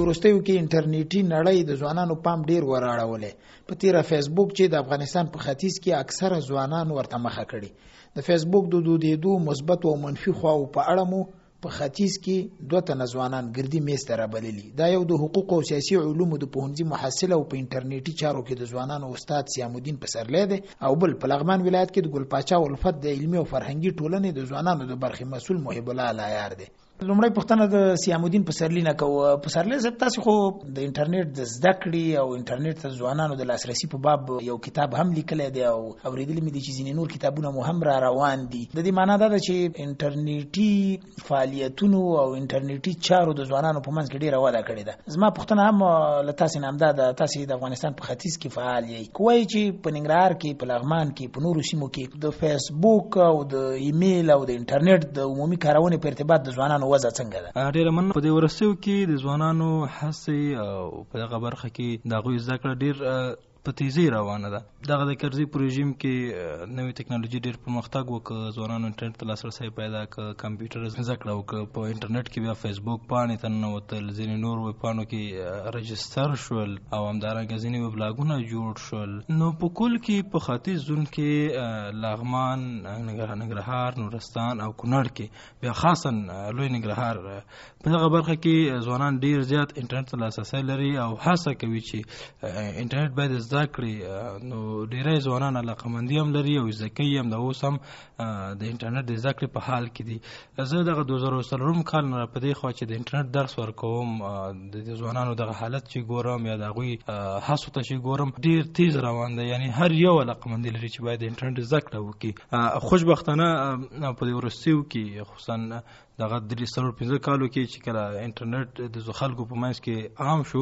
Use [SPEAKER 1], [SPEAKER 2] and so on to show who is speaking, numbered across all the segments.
[SPEAKER 1] وروستیو کې انټرنیټي نړۍ د ځوانانو پام ډیر وراړولې. په تیره فیسبوک چې د افغانستان په ختیځ کې اکثره ځوانان ورته مخه کړي. د فیسبوک د دودېدو مثبت او منفي خواو په اړه مو په ختیځ کې 2 تنه ځوانان ګردي میز ته رابللي. دا یو د حقوق او سیاسي علومو د پوهنځي محصل او په انټرنیټي چارو کې د ځوانانو استاد سیامالدین پسرلی دی، او بل په لغمان ولایت کې د ګل پاچا الفت د علمي او فرهنګي ټولنې د ځوانانو د برخې مسؤل محب الله لایار دی. لومړی پوښتنه د سیامالدین پسرلی نه کوو. پسرلی صاحب، تاسو خو د انټرنیټ د زده کړې او انټرنیټ ته ځوانانو د لاسرسي په باب یو کتاب هم لیکلی دی او اورېدلی مې دي چې ځینې نور کتابونه مو هم را روان دي. د دې معنا دا ده چې انټرنیټي فعالیتونو او انټرنیټي چارو د ځوانانو په منځ کې ډېره وده کړې ده. زما پوښتنه هم له تاسې نه همدا ده، تاسې د افغانستان په ختیځ کې فعال یې، کوایي چې په ننګرهار کې، په لغمان کې، په نورو سیمو کې د فیسبوک او د ایمیل او د انټرنیټ د عمومي کارونې په ارتباط د ځوانانو وضع څنګه ده؟
[SPEAKER 2] ډېره مننه. په دې ورستیو کې د ځوانانو هڅې او په دغه برخه کې د هغوی زده کړه ډېر په تیزی روانه ده. دغه د کرزي په رژیم کې نوې ټکنالوژي ډېر پرمختګ وکړ، ځوانانو انټرنیټ ته لاسرسی پیدا کړ، کمپیوټر زده کړه وکړه، په انټرنیټ کې بیا فیسبوک پاڼې ته ننوتل، ځینې نور ویب پاڼو کې رجسټر شول او همدارنګه ځینې ویبلاګونه جوړ شول. نو په کل کې په ختیځ زون کې لغمان، ننګرهار، نورستان او کونړ کې، بیا خاصا لوی ننګرهار، په دغه برخه کې ځوانان ډېر زیات انټرنیټ ته لاسرسی لري او هڅه کوي چې انټرنیټ باید زده کړي. نو ډیری ځوانان علاقمندي هم لري او زده کوي هم، د اوس هم د انټرنیټ د زده کړې په حال کې دي. زه دغه 2004 کال نه په دې خوا چې د انټرنیټ درس ورکوم، د ځوانانو دغه حالت چې ګورم یا د هغوی هڅو ته چې ګورم، ډېر تیز روان دی. یعنی هر یو علاقمندي لري چې باید د انټرنیټ زده کړه وکړي. خوشبختانه په دې وروستیو کې، خصوصا دغه 3-4-5 کالو کې چې کله انټرنیټ د خلکو په منځ کې عام شو،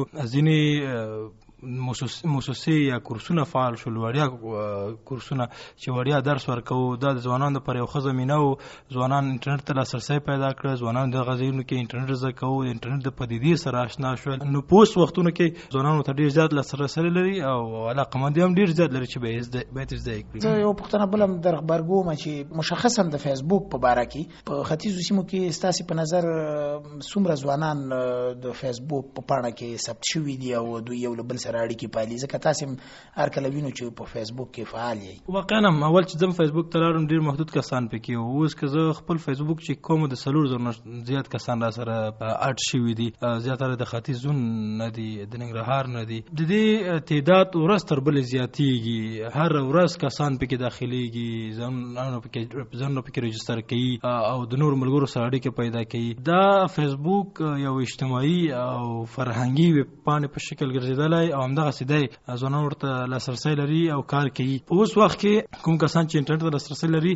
[SPEAKER 2] ځینې موسسې یا کورسونه فعال شول، وړیا کورسونه چې وړیا درس ورکوو. دا د ځوانانو لپاره یو ښه زمینه و. ځوانان انټرنیټ ته لاسرسی پیدا کړه، ځوانان دغه ځایونو کې انټرنیټ زده کوو، د انټرنیټ د پدیدې سره اشنا شول. نو په اوس وختونو کې ځوانانو ته ډېر زیات لاسرسی لري او علاقمندي هم ډېر زیات لري چې باید زده کړي.
[SPEAKER 1] زه یو پوښتنه بل هم در غبرګوم چې مشخصا د فیسبوک په باره کې په ختیځو سیمو کې ستاسې په نظر څومره ځوانان د فیسبوک په پاڼه کې ثبت شوي دي او دوی یو له بل سره اړیکې پالي؟ ځکه تاسې هر کله وینو چې په فیسبوک کې فعال یې.
[SPEAKER 2] واقعا اول چې زه فیسبوک ته لاړم ډېر محدود کسان پکې وو. اوس که زه خپل فیسبوک چې کوم، د 4,000 زیات کسان را سره اډ شوي دي. زیاتره د ختیځ زون نه دي، د ننګرهار نه دي. د دې تعداد ورځ تر بلې زیاتېږي، هر ورځ کسان پکې داخليږي، ځانونه پکې رجسټر کوي او د نور ملګرو سره اړیکې پیدا کوي. دا فیسبوک یو اجتماعي او فرهنګي ویب پاڼې په شکل ګرځېدلی او همدغسې دی. ځوانان ورته لاسرسی لري او کار کوي. په اوس وخت کې کوم کسان چې انټرنیټ ته لاسرسی لري،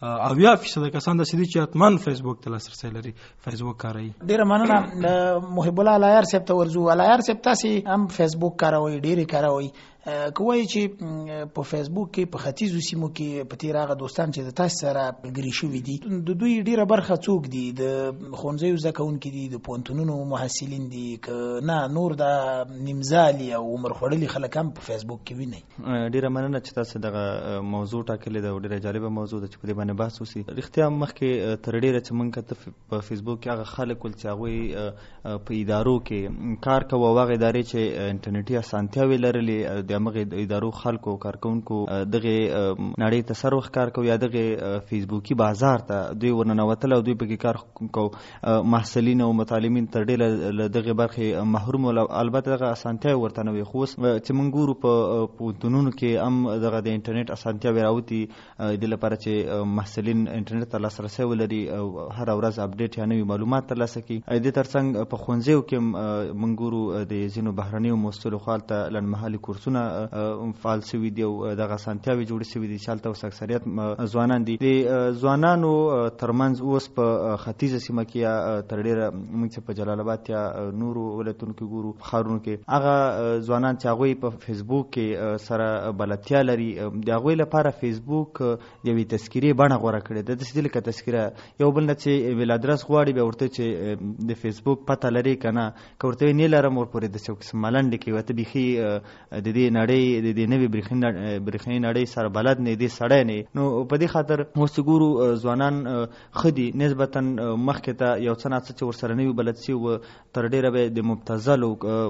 [SPEAKER 2] 80% کسان داسې دي چې حتما فیسبوک ته لاسرسی لري، فیسبوک کاروي.
[SPEAKER 1] ډېره مننه. محب الله لایار صاحب ته ورځو. لایار صاحب، تاسې هم فیسبوک کاروئ، ډېرې کاروئ. کوایي چې په فیسبوک کې په ختیځو سیمو کې په تیر هغه دوستان چې د تاسو سره ملګري شوي دي، د دوی ډیره برخه څوک دي؟ د ښوونځیو زده کوونکي دي، د پوهنتونونو محصلین دي، که نه نور د نیمزالي او عمر خوړلي خلک هم په فیسبوک کې ویني؟
[SPEAKER 3] ډیره مننه چې تاسو دغه موضوع ټاکلې ده او ډیره جالبه موضوع ده چې په دې باندې بحث وشي. رښتیا مخکې تر ډیره چې موږ ته په فیسبوک کې هغه خلک ول چې هغوی په ادارو کې کار کوي او هغه ادارې چې انټرنیټي اسانتیاوې لرلې، د هغه ادارو خلکو کارکونکو دغه نړۍ ته سر وخت کار کوي یا دغه فیسبوکي بازار ته دوی ورننوتل او دوی پکې کار کوي. محصلین او متعلمین تر ډیره دغه برخه محروم ول. البته دغه اسانتیا ورته نه وي، خو چې موږ ګورو په پوهنتونونو کې هم دغه د انټرنیټ اسانتیا راوتی د لپاره چې محصلین انټرنیټ ته لاسرسی ولري او هر ورځ اپډیټ یا نوي معلومات ترلاسه کړي. د ترڅنګ په ښوونځیو کې موږ ګورو د ځینو بهرنیو مؤسسو خالته لنډمهالي کورسونه فعال شوي دي او دغه اسانتیاوې جوړې شوي دي چې هلته اوس اکثریت ځوانان دي. د ځوانانو ترمنځ اوس په ختیځه سیمه کې یا تر ډیره موږ چې په جلال آباد یا نورو ولایتونو کې ګورو، ښارونو کې، هغه ځوانان چې هغوی په فیسبوک کې سره بلدتیا لري د هغوی لپاره فیسبوک یوې تذکیرې بڼه غوره کړې ده. داسې لکه تذکیره یو بل نه چې ایمیل ادرس غواړي بیا ورته چې د فیسبوک پته لري که نه که ورته وایي نه لرم ورپورې داسې یو قسم ملنډې کوي ورته بیخي د دې نړۍ د دې نوې برېښنایي نړۍ سره بلد نه دې سړی نه. نو په دې خاطر اوس چې ګورو ځوانان ښه دي نسبتا مخکې ته یو څه ناڅه چې ورسره نوي بلد شي و تر ډېره به د مبتذلو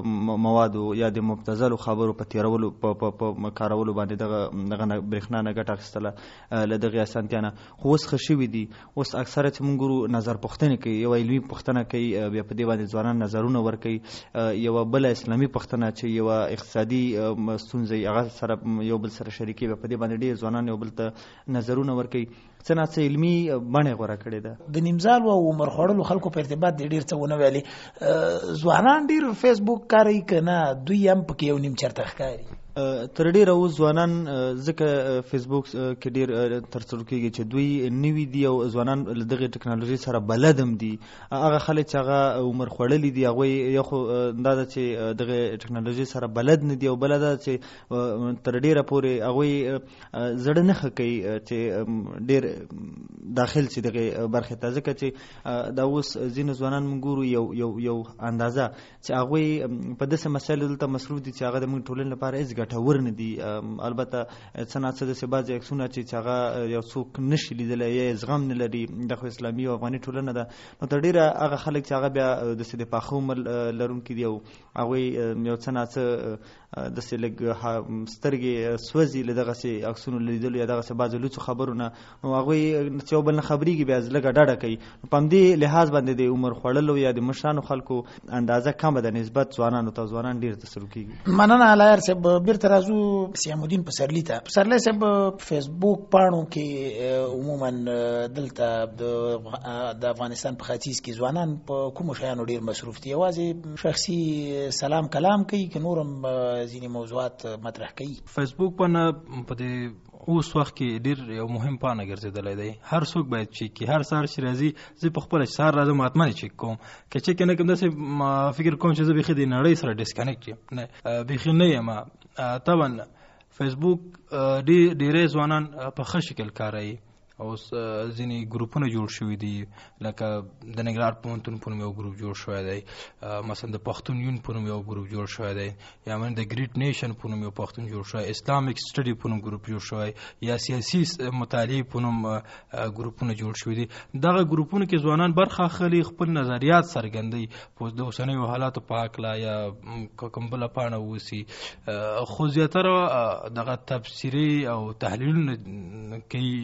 [SPEAKER 3] موادو یا د مبتذلو خبرو په تېرولو په کارولو باندې دغه برېښنا نه ګټه اخیستله له دغې اسانتیا نه. خو اوس ښه شوي دي. اوس اکثره چې مونږ ګورو نظر پوښتنې کوي یوه علمي پوښتنه کوي بیا په دې باندې ځوانان نظرونه ورکوي یوه بله اسلامي پوښتنه چې یوه اقتصادي ستونزه هغه سره یو بل سره شریکي بیا په دې باندې ډېر ځوانان یو بل ته نظرونه ورکوي. څه نه څه علمي بڼه غوره کړې ده.
[SPEAKER 1] د نیمزال او عمر خوړلو خلکو په ارتباط ډېر څه ونه ویلي. ځوانان ډېر فیسبوک کاروي که نه دوی هم پکې یو نیم چرته ښکاري؟
[SPEAKER 3] تر ډېره اوس ځوانان ځکه فیسبوک کې ډېر ترسره کېږي چې دوی نوي دي او ځوانان له دغې ټکنالوژۍ سره بلد هم دي. هغه خلک چې هغه عمر خوړلي دي هغوی یو خو دا ده چې دغې ټکنالوژۍ سره بلد نه دي او بله ده چې تر ډېره پورې هغوی زړه نه ښه کوي چې ډېر داخل شي دغې برخې ته ځکه چې دا اوس ځینې ځوانان موږ ګورو یو اندازه چې هغوی په داسې مسایلو دلته مصروف دي چې هغه د موږ ټولنې لپاره هېڅ ګټور نه دي. البته څه ناڅه داسې بعضې عکسونه چې هغه یو څوک نشي لیدلی یا زغم نه لري دا خو اسلامي او افغاني ټولنه ده نو تر ډېره هغه خلک چې هغه بیا داسې د پاخه عمر لرونکي دي او هغوی یو څه ناڅه داسې لږ سترګې سوځي له دغسې عکسونو لیدلو یا دغسې بعضې لوڅو خبرو نه نو هغوی چې یو بل نه خبرېږي بیا لږه ډډه کوي. په همدې لحاظ باندې د عمر خوړلو یا د مشرانو خلکو اندازه کمه ده نسبت ځوانانو ته. ځوانان ډېر تسلو کېږي.
[SPEAKER 1] مننه علایار صاحب. بیرته راځو سیام الدین پسرلي ته. پسرلی صاحب فیسبوک پاڼو کې عموما دلته د افغانستان په ختیځ کې ځوانان په کومو شیانو ډېر مصروف دي؟ یوازې شخصي سلام کلام کوي که نور هم ځینې موضوعات مطرح کوي؟
[SPEAKER 2] فیسبوک باندې په دې اوس وخت کې ډېر یو مهم پانه ګرځېدلی دی. هر څوک باید چیک کړي. هر سهار چې راځي زه په خپله چې سهار راځم حتما چیک کوم. که چیک نه کوم داسې فکر کوم چې زه بیخي د نړۍ سره ډسکنیکټ یم. نه بیخي نه یم. طبعا فیسبوک ډېری ځوانان په ښه شکل کاروي. اوس ځینې ګروپونه جوړ شوي دي لکه د ننګرهار پوهنتون په نوم یو ګروپ جوړ شوی دی مثلا د پښتون یون په نوم یو ګروپ جوړ شوی دی یا من د ګریټ نیشن په نوم یو پښتون جوړ شوی اسلامیک سټډي په نوم ګروپ جوړ شوی یا سیاسي مطالعې په نوم ګروپونه جوړ شوي دي. دغه ګروپونو کې ځوانان برخه اخلي خپل نظریات څرګندوي په د اوسنیو حالاتو په هکله یا کوم بله پاڼه اوسي خو زیاتره دغه تبصرې او تحلیلونه کوي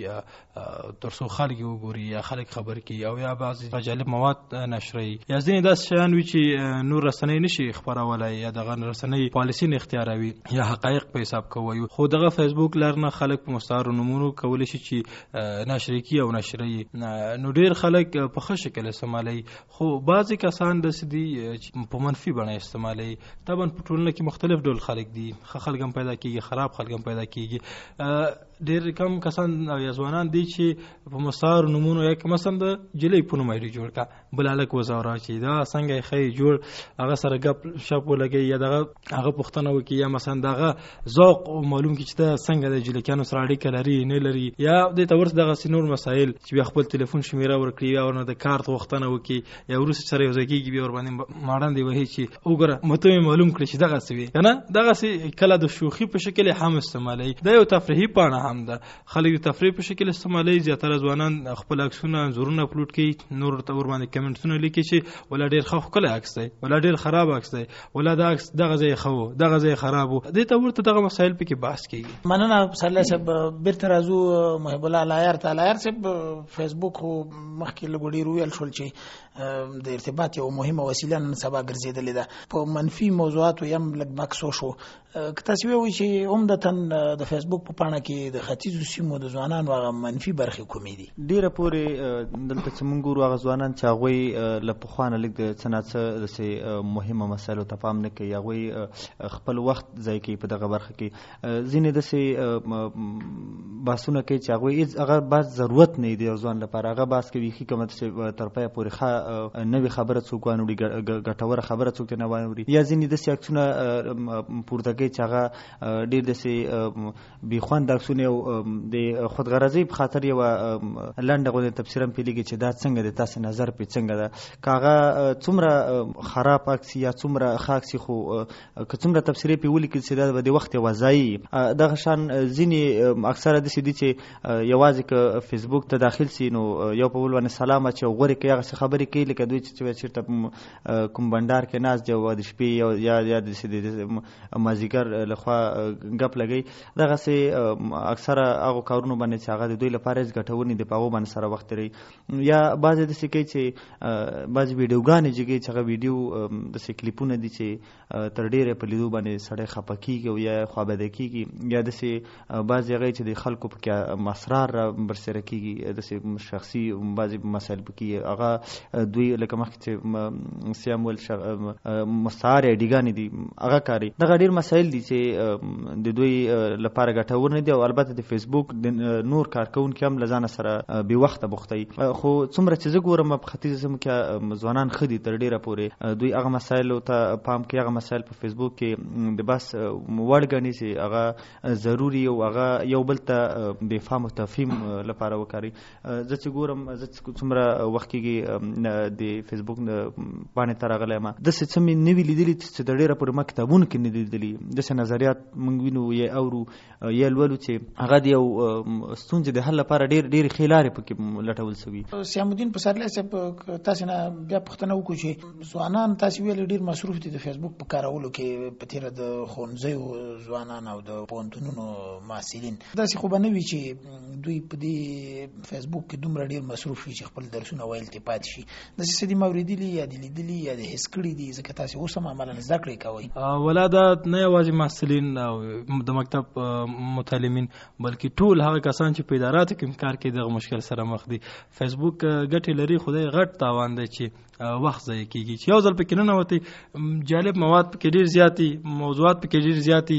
[SPEAKER 2] تر څو خلک وګوري یا خلک خبر کړي او یا بعضې جالب مواد نشروي یا ځینې داسې شیان وي چې نور رسنۍ نشي خپرولی یا دغه رسنۍ پالیسي نه اختیاروي یا حقایق په حساب کوي. خو دغه فیسبوک لر نه خلک په مستعارو نومونو کولی شي چې نشر کړي او نشروي. نو ډېر خلک په ښه شکل استعمالوي خو بعضې کسان داسې دي چې په منفي بڼه استعمالوي. طبعا په ټولنه کې مختلف ډول خلک دي. ښه خلک هم پیدا کېږي خراب خلک هم پیدا کېږي. ډېر کم کسان یا ځوانان دي چې په مستعارو نومونو یا مثلا د جلۍ په نوم ایډي جوړ کړه بل هلک وزوره چې دا څنګه یې ښایي جوړ هغه سره ګپ شپ ولګوي یا هغه پوښتنه وکړي یا مثلا دغه ذوق معلوم کړي چې دا څنګه د جلکیانو سره اړیکه لري نه لري یا دې ته ورته دغسې نور مسایل چې بیا خپل تلیفون شمیره ورکړي یا ورنه د کارت غوښتنه وکړي یا وروسته سره یو ځای کېږي بیا ورباندې ماړندې وهي چې وګوره مته مې معلوم کړي چې دغسې وي که نه دغسې کله د شوخي په شکل هم استعمالوي. دا یو تفریحي پاڼه هم ده. خلک د تفریح په شکل استعمالوي. زیاتره ځوانان خپل عکسونه انځورونه اپلوډ کوي نور ته ورباندې کمنټونه لیکي چې ولا ډېر ښه ښکلی عکس دی ولا ډېر خراب عکس دی ولا دا عکس دغه ځای ښه و دغه ځای خراب و. دې ته ورته دغه مسایل پکې بحث کېږي.
[SPEAKER 1] مننه پسرلی صاحب. بیرته راځو محب الله علایار ته. علایار صاحب فیسبوک خو مخکې لږ ډېر وویل شول چې د ارتباط یو مهمه وسیله نن سبا ګرځېدلې ده. په منفي موضوعاتو یې هم لږ مکس وشو. که تاسو ووایئ چې عمدتاً د فیسبوک په پاڼه کې د د ختیځو سیمو د ځوانانو هغه منفي برخې کومې دي؟
[SPEAKER 3] ډیره پورې دلته چې موږ ګورو هغه ځوانان چې هغوی له پخوا نه لږ د څه نه څه داسې مهمه مسایلو ته پام نه کوي، هغوی خپل وخت ضایع کوي په دغه برخه کې. ځینې داسې بحثونه کوي چې هغوی هغه بحث ضرورت نه دی د ځوان لپاره، هغه بحث کوي ښي کومه چې تر پایه پورې ښه نوې خبره څوک وانوړي، ګټوره خبره څوک نه وانوړي، یا ځینې داسې عکسونه پورته کوي چې هغه ډېر داسې بې خوند عکسونه او د خودغرضۍ په خاطر یوه لنډه غوندې تبصره هم پیلېږي چې دا څنګه دی، تاسې نظر پرې څنګه ده. که هغه څومره خراب عکس یا څومره ښه عکس خو که څومره تبصرې پرې ولیکل چې دا به د وخت یوه ضایع. دغه شان ځینې اکثره داسې دي چې یوازې که فیسبوک ته داخل سي نو یو په بل باندې سلام اچي او غورې کوي، هغسې خبرې کوي لکه دوی چې چېرته کوم بنډار کې ناست دي او د شپې یا د مازدیګر لخوا ګپ لګوي. دغسې اکثره هغو کارونو باندې چې هغه د دوی لپاره هېڅ ګټور نه دي، په هغو باندې سره وخت تېروي. یا بعضې داسې کوي چې بعضې ویډیوګانې چې کوي چې هغه ویډیو داسې کلیپونه دي چې تر ډېره په لیدو باندې سړی خفه کېږي او یا خوابدی کېږي، یا داسې بعضې هغې چې د خلکو پکې اسرار را برسېره کېږي، داسې شخصي بعضې مسایل پکې هغه دوی لکه مخکې چې سیام ویل مستعار ایډیګانې دي هغه کاري. دغه ډېر مسایل دي چې د دوی لپاره ګټور نه دي، او البته د فیسبوک د نور کارکوونکي هم له ځانه سره بې وخته بوخته. خو څومره چې زه ګورم په ختیځو سیمو کې ځوانان ښه دي تر ډېره پورې، دوی هغه مسایلو ته پام کوي، هغه مسایل په فیسبوک کې د بحث وړ ګڼي چې هغه ضروري او هغه یو بل ته د فهم او تفهیم لپاره وکاري. زه چې ګورم زه څومره وخت کېږي د فیسبوک باندې ته راغلی یم، داسې څه مې نه وي لیدلي چې د ډېره پورې ما کتابونو کې نه دي لیدلي. داسې نظریات موږ وینو یا اورو یا لولو چې هغه د یو ستونزې د حل لپاره ډېرې ښې لارې پکې لټول شوي.
[SPEAKER 1] سیام الدین پسرلی صاحب، تاسې نه بیا پوښتنه وکړو چې ځوانان تاسې ویل ډېر مصروف دي د فیسبوک په کارولو کې په تېره د ښوونځیو ځوانان او د پوهنتونونو محصلین. داسې خو به نه وي چې دوی په دې فیسبوک کې دومره ډېر مصروف وي چې خپل درسونه ویل ته پاتې شي. داسې څه دي ما اورېدلي یا دي لیدلي یا دې حس کړي دي، ځکه تاسې اوس هم عملاً زده کړې کوئ؟
[SPEAKER 2] ولا دا نه یوازې محصلین او د مکتب متعلمین بلکې ټول هغه کسان چې په اداراتو کې کار کوي دغه مشکل سره مخ دي. فیسبوک ګټې لري، خدای غټ تاوان دی چې وخت ضایع کېږي، چې یو ځل پکې ننوتې جالب مواد پکې ډېر زیات دي، موضوعات پکې ډېر زیات دي،